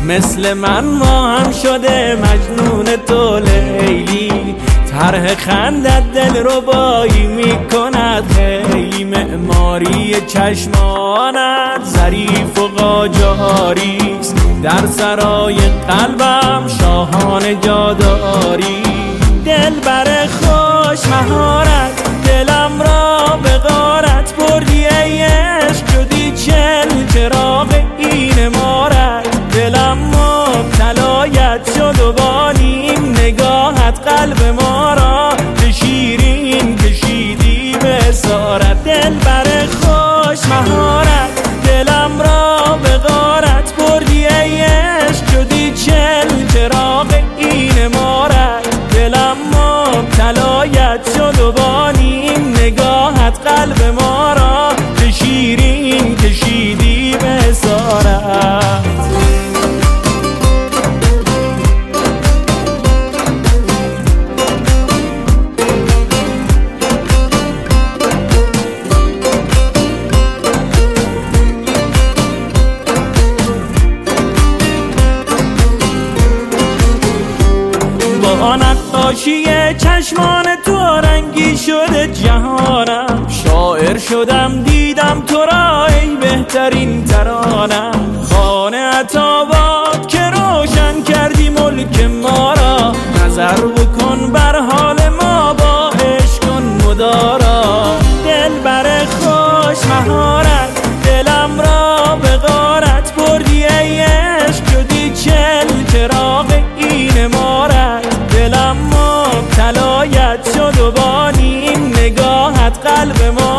مثل من ما هم شده مجنون تو لیلی، طرح خندت دل ربایی میکند خیلی، معماری چشمانت ظریف و قاجاریست، در سرای قلبم شاهانه جاداری. دل بر خوش مهارت دلم را به غارت بردی ای عشق، شدی چل چراغ این امارت، دلم مبتلایت شد و با نیم نگاهت قلب ما را به شیرین کشیدی به اسارت. دل بر خوش مهارت دلم را به غارت بردی ای عشق، شدی چل چراغ این امارت، دلم مبتلایت شد و با نیم نگاهت قلب ما را به شیرین کشیدی به اسارت. با نقاشی چشمان تو رنگی شده جهانم، شاعر شدم دیدم تو را ای بهترین ترانم، خانه عطاباد که روشن کردی ملک ما را، نظر بکن بر حال ما با عشق کن مدارا. دل بر خوش مهارت دلم را به غارت بردی ای عشق، شدی چل چراغ این امارت، دلم مبتلایت شد و با نیم نگاهت قلب ما